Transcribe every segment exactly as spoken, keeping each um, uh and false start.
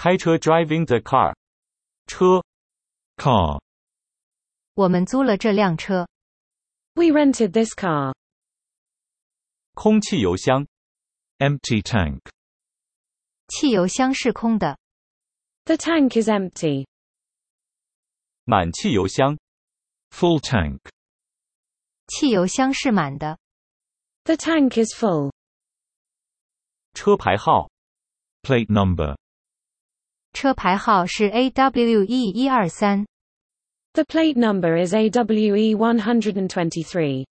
开车 driving the car. 车 Car. 我们租了这辆车。 We rented this car. 空汽油箱 Empty tank. 汽油箱是空的。 The tank is empty. 满汽油箱 Full tank. 汽油箱是满的。 The tank is full. 车牌号 Plate number. 车牌号是 A W E 一二三。 The plate number is A W E one twenty-three.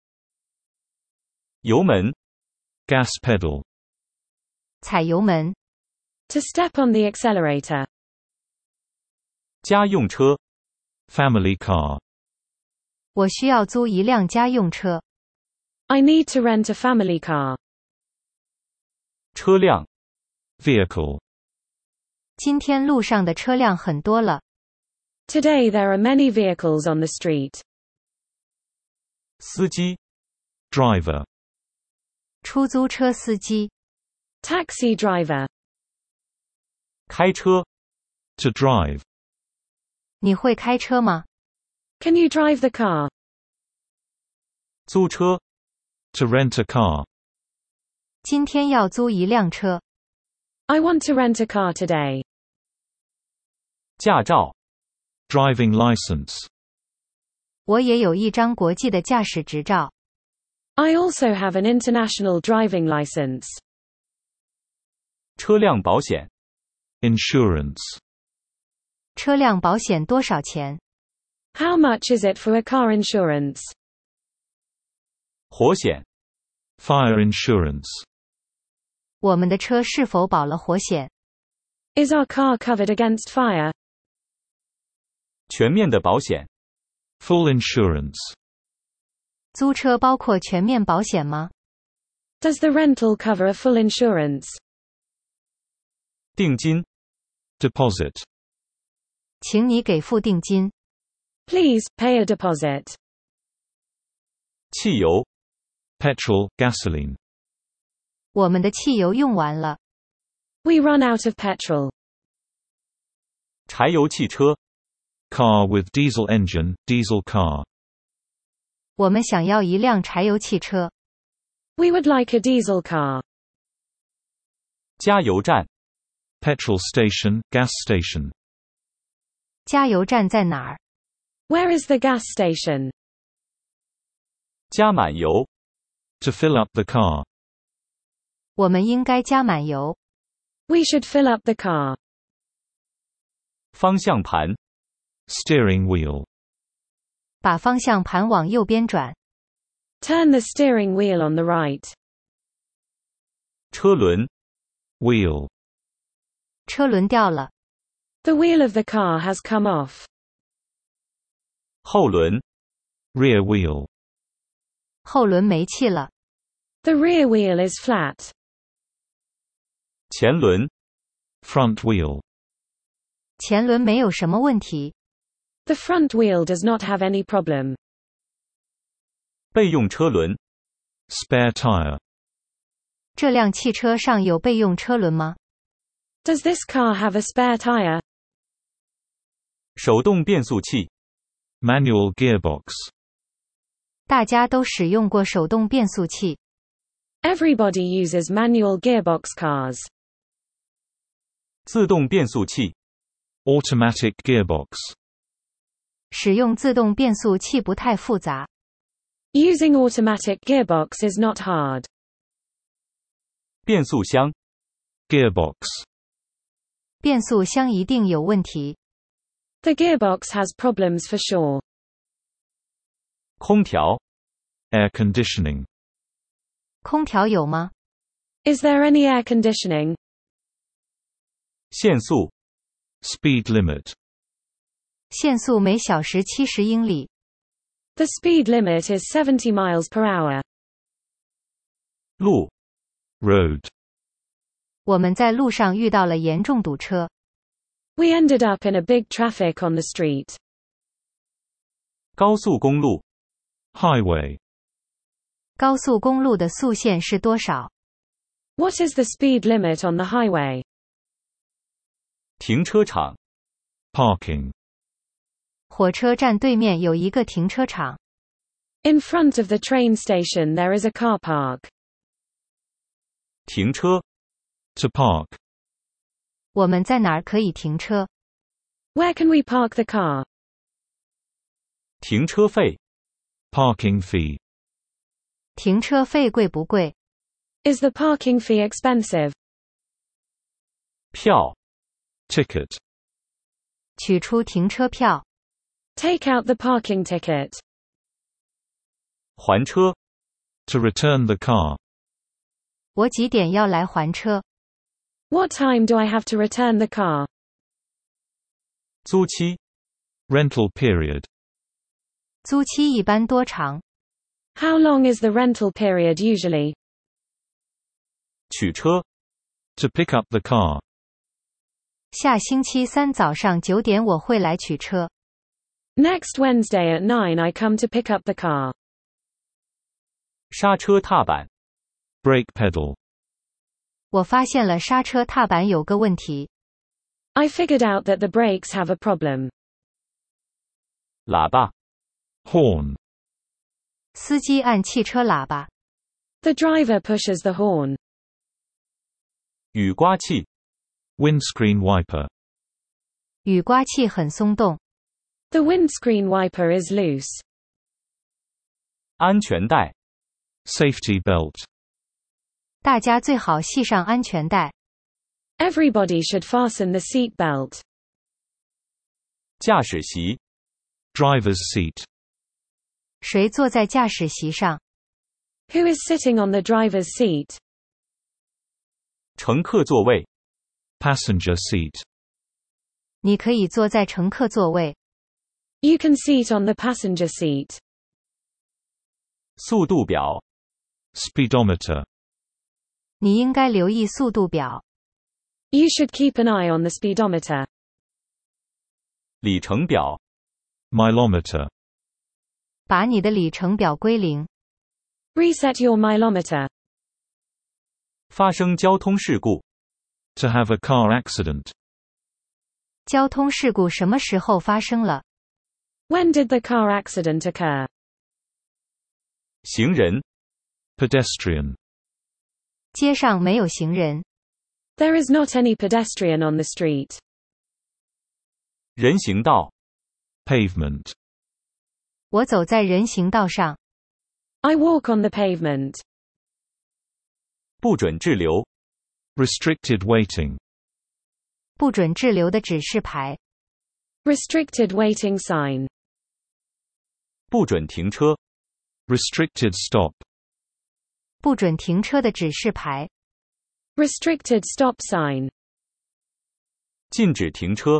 油门 Gas pedal. 踩油门。 To step on the accelerator. 家用车 Family car. 我需要租一辆家用车。 I need to rent a family car. 车辆 Vehicle. 今天路上的车辆很多了。 Today there are many vehicles on the street. 司机 Driver. 出租车司机。 Taxi driver. 开车 To drive. 你会开车吗？ Can you drive the car? 租车 To rent a car. 今天要租一辆车。 I want to rent a car today. 驾照 Driving license. 我也有一张国际的驾驶执照。 I also have an international driving license. 车辆保险 Insurance. 车辆保险多少钱？ How much is it for a car insurance? 火险 Fire insurance. 我们的车是否保了火险？ Is our car covered against fire? 全面的保险 Full insurance. 租车包括全面保险吗？ Does the rental cover a full insurance? 定金 Deposit. 请你给付定金。 Please, pay a deposit. 汽油 Petrol, gasoline. 我们的汽油用完了。 We run out of petrol. 柴油汽车 Car with diesel engine, diesel car. 我们想要一辆柴油汽车。 We would like a diesel car. 加油站 Petrol station, gas station. 加油站在哪儿？ Where is the gas station? 加满油 To fill up the car. 我们应该加满油。 We should fill up the car. 方向盘 Steering wheel. 把方向盘往右边转。 Turn the steering wheel on the right. 车轮 Wheel. 车轮掉了。 The wheel of the car has come off. 后轮 Rear wheel. 后轮没气了。 The rear wheel is flat. 前轮 Front wheel. 前轮没有什么问题。 The front wheel does not have any problem. 备用车轮 Spare tire. 这辆汽车上有备用车轮吗？ Does this car have a spare tire? 手动变速器 Manual gearbox. 大家都使用过手动变速器。 Everybody uses manual gearbox cars. 自动变速器 Automatic gearbox. 使用自动变速器不太复杂。 Using automatic gearbox is not hard. 变速箱 Gearbox. 变速箱一定有问题。 The gearbox has problems for sure. 空调 Air conditioning. 空调有吗？ Is there any air conditioning? 限速 Speed limit. 限速每小时七十英里。 The speed limit is seventy miles per hour. 路 Road. 我们在路上遇到了严重堵车。 We ended up in a big traffic on the street. 高速公路 Highway. 高速公路的速限是多少？ What is the speed limit on the highway? 停车场。 Parking. 火车站对面有一个停车场。 In front of the train station there is a car park. 停车。 To park. 我们在哪儿可以停车？ Where can we park the car? 停车费。 Parking fee. 停车费贵不贵？ Is the parking fee expensive? 票。 Ticket. 取出停车票。 Take out the parking ticket. 还车。 To return the car. 我几点要来还车？ What time do I have to return the car? 租期。 Rental period. 租期一般多长？ How long is the rental period usually? 取车。 To pick up the car. 下星期三早上九点我会来取车。 Next Wednesday at nine I come to pick up the car. 刹车踏板。 Brake pedal. 我发现了刹车踏板有个问题。 I figured out that the brakes have a problem. 喇叭。 Horn. 司机按汽车喇叭。 The driver pushes the horn. 雨刮器。 Windscreen wiper. 雨刮器很松动。 The windscreen wiper is loose. 安全带。 Safety belt. 大家最好系上安全带。 Everybody should fasten the seat belt. 驾驶席。 Driver's seat. 谁坐在驾驶席上？ Who is sitting on the driver's seat? 乘客座位。 Passenger seat. 你可以坐在乘客座位。 You can seat on the passenger seat. 速度表。 Speedometer. 你应该留意速度表。 You should keep an eye on the speedometer. 里程表。 Mileometer. 把你的里程表归零。 Reset your mileometer. 发生交通事故。 To have a car accident. 交通事故什么时候发生了？ When did the car accident occur? 行人。 Pedestrian. 街上没有行人。 There is not any pedestrian on the street. 人行道。 Pavement. 我走在人行道上。 I walk on the pavement. 不准滞留。 Restricted waiting. 不准滞留的指示牌。 Restricted waiting sign. 不准停车。 Restricted stop. 不准停车的指示牌。 Restricted stop sign. 禁止停车。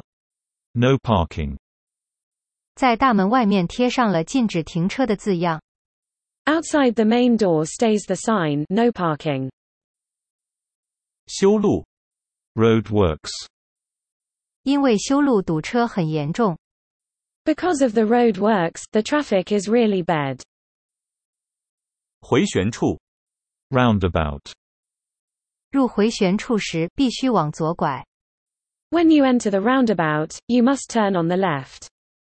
No parking. 在大门外面贴上了禁止停车的字样。 Outside the main door stays the sign, no parking. 修路。 Roadworks. 因为修路堵车很严重。 Because of the road works, the traffic is really bad. 回旋处。 Roundabout. 入回旋处时必须往左拐。 When you enter the roundabout, you must turn on the left.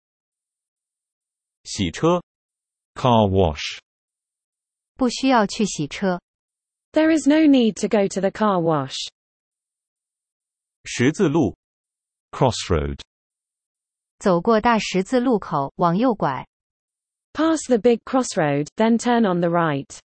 洗车。 Car wash. 不需要去洗车。 There is no need to go to the car wash. 十字路。 Crossroad. 走过大十字路口，往右拐。 Pass the big crossroad, then turn on the right.